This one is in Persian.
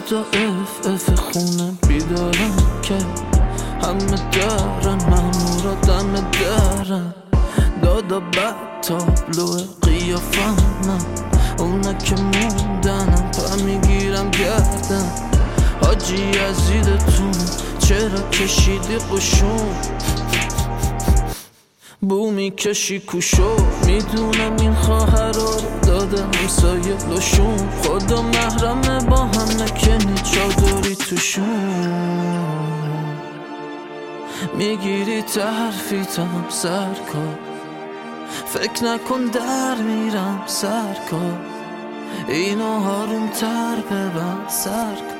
تا اف خونه بیدارم که همه دارن مامورا دم درن. دادا بد تابلو قیافمم، اونا که موندنم پا میگیرم گردن. حاجی عزیزتون چرا کشیدی قشون، بو میکشی کوشو. میدونم این خواهر رو داده همسایه لشون، خدا محرمه با هم نکنی چادری توشون. میگیری تحرفیتم سرکار، فکر نکن در میرم سرکار. اینو هاروم تر ببند سرکار.